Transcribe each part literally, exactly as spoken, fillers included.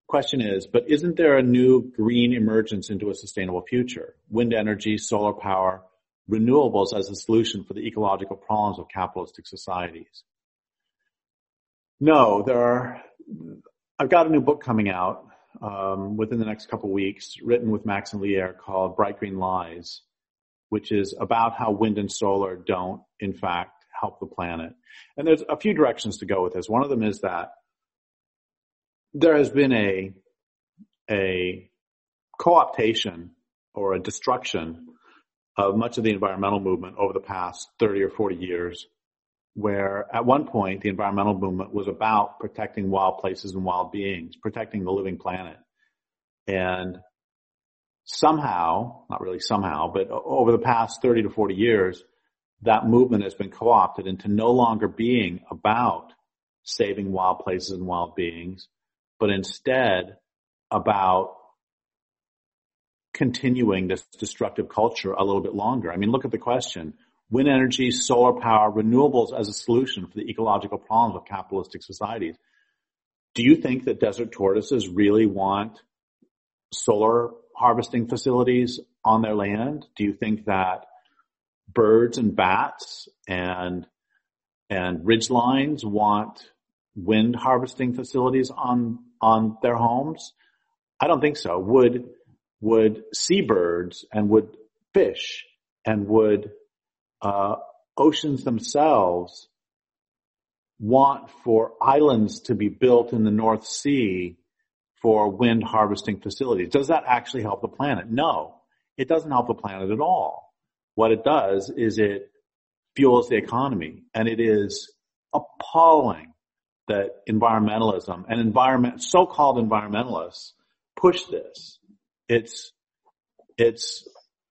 question is, but isn't there a new green emergence into a sustainable future? Wind energy, solar power, renewables as a solution for the ecological problems of capitalistic societies. No, there are, I've got a new book coming out um, within the next couple of weeks, written with Max and Lier, called Bright Green Lies, which is about how wind and solar don't, in fact, help the planet. And there's a few directions to go with this. One of them is that there has been a, a co-optation or a destruction of much of the environmental movement over the past thirty or forty years, where at one point the environmental movement was about protecting wild places and wild beings, protecting the living planet. And somehow, not really somehow, but over the past thirty to forty years, that movement has been co-opted into no longer being about saving wild places and wild beings, but instead about continuing this destructive culture a little bit longer. I mean, look at the question. Wind energy, solar power, renewables as a solution for the ecological problems of capitalistic societies. Do you think that desert tortoises really want solar harvesting facilities on their land? Do you think that birds and bats and and ridgelines want wind harvesting facilities on on their homes? I don't think so. Would would seabirds and would fish and would uh oceans themselves want for islands to be built in the North Sea for wind harvesting facilities? Does that actually help the planet? No, it doesn't help the planet at all. What it does is it fuels the economy, and it is appalling that environmentalism and environment, so-called environmentalists push this. It's, it's,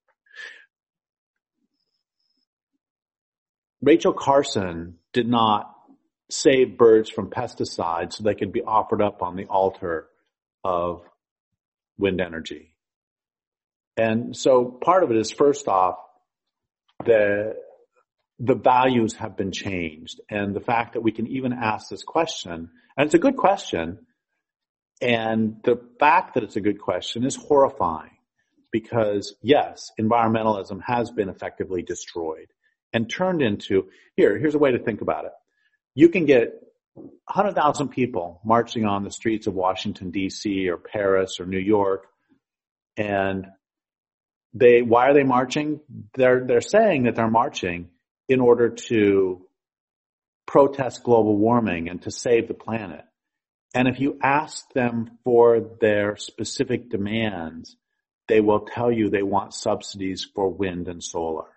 Rachel Carson did not save birds from pesticides so they could be offered up on the altar of wind energy. And so part of it is, first off, the, the values have been changed, and the fact that we can even ask this question, and it's a good question, and the fact that it's a good question is horrifying, because yes, environmentalism has been effectively destroyed and turned into, here, here's a way to think about it. You can get one hundred thousand people marching on the streets of Washington, D C or Paris or New York, and they, why are they marching? They're, they're saying that they're marching in order to protest global warming and to save the planet. And if you ask them for their specific demands, they will tell you they want subsidies for wind and solar.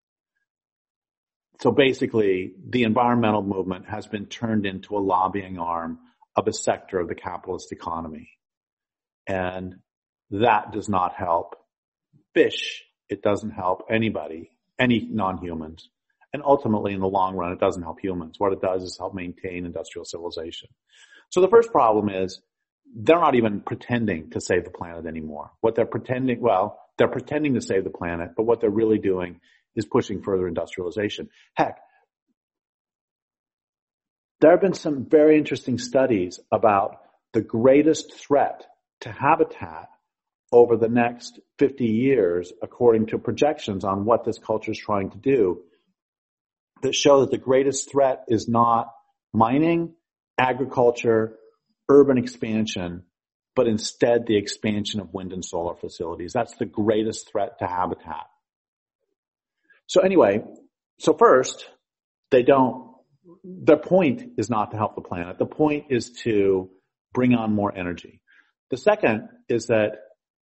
So basically, the environmental movement has been turned into a lobbying arm of a sector of the capitalist economy. And that does not help fish. It doesn't help anybody, any non-humans. And ultimately, in the long run, it doesn't help humans. What it does is help maintain industrial civilization. So the first problem is they're not even pretending to save the planet anymore. What they're pretending, well, they're pretending to save the planet, but what they're really doing is pushing further industrialization. Heck, there have been some very interesting studies about the greatest threat to habitat over the next fifty years, according to projections on what this culture is trying to do, that show that the greatest threat is not mining, agriculture, urban expansion, but instead the expansion of wind and solar facilities. That's the greatest threat to habitat. So anyway, so first, they don't, their point is not to help the planet. The point is to bring on more energy. The second is that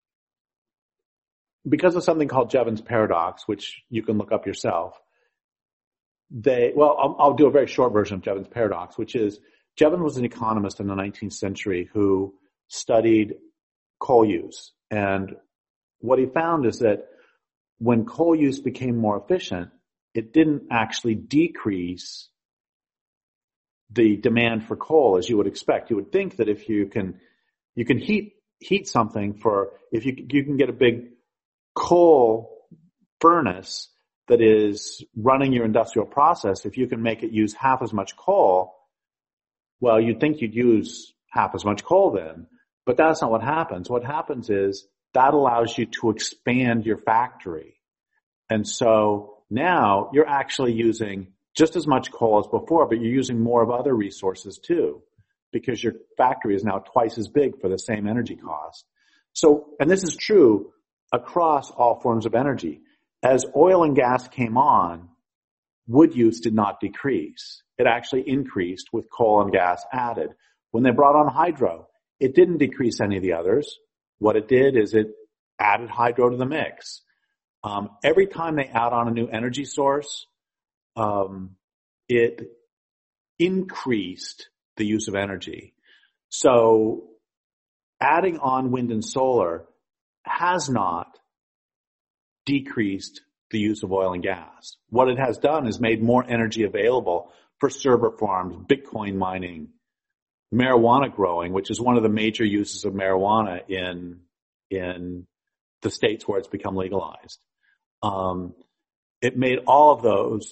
because of something called Jevons paradox, which you can look up yourself, they, well, I'll, I'll do a very short version of Jevons paradox, which is Jevons was an economist in the nineteenth century who studied coal use. And what he found is that when coal use became more efficient, it didn't actually decrease the demand for coal as you would expect. You would think that if you can, you can heat, heat something for, if you, you can get a big coal furnace that is running your industrial process, if you can make it use half as much coal, well, you'd think you'd use half as much coal then. But that's not what happens. What happens is that allows you to expand your factory. And so now you're actually using just as much coal as before, but you're using more of other resources too, because your factory is now twice as big for the same energy cost. So, and this is true across all forms of energy. As oil and gas came on, wood use did not decrease. It actually increased with coal and gas added. When they brought on hydro, it didn't decrease any of the others. What it did is it added hydro to the mix. Um, every time they add on a new energy source, um, it increased the use of energy. So adding on wind and solar has not decreased the use of oil and gas. What it has done is made more energy available for server farms, Bitcoin mining, marijuana growing, which is one of the major uses of marijuana in in the states where it's become legalized. Um, it made all of those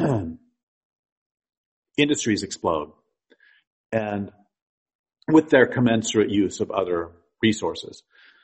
industries explode, and with their commensurate use of other resources.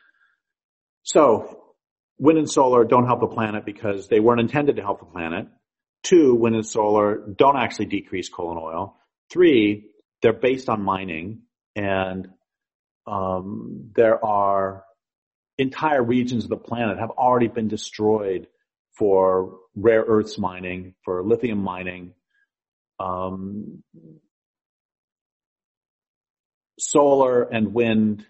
So wind and solar don't help the planet because they weren't intended to help the planet. Two, wind and solar don't actually decrease coal and oil. Three, they're based on mining, and um, there are entire regions of the planet have already been destroyed for rare earths mining, for lithium mining. Um, solar and wind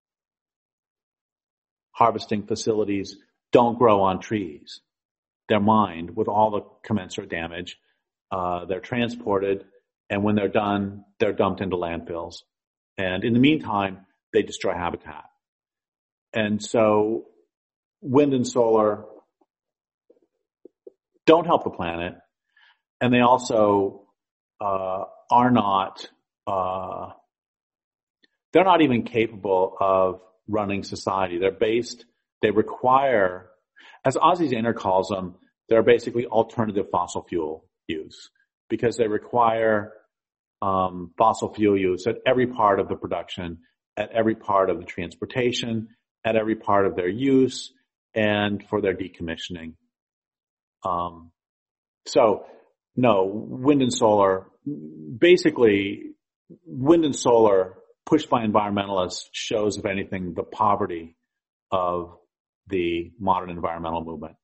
harvesting facilities don't grow on trees. They're mined with all the commensurate damage. Uh, they're transported, and when they're done, they're dumped into landfills. And in the meantime, they destroy habitat. And so wind and solar don't help the planet, and they also uh, are not, uh, they're not even capable of running society. They're based, they require, as Ozzie Zaner calls them, they're basically alternative fossil fuel use, because they require um, fossil fuel use at every part of the production, at every part of the transportation, at every part of their use, and for their decommissioning. Um, so, no, wind and solar, basically, wind and solar pushed by environmentalists shows, if anything, the poverty of the modern environmental movement.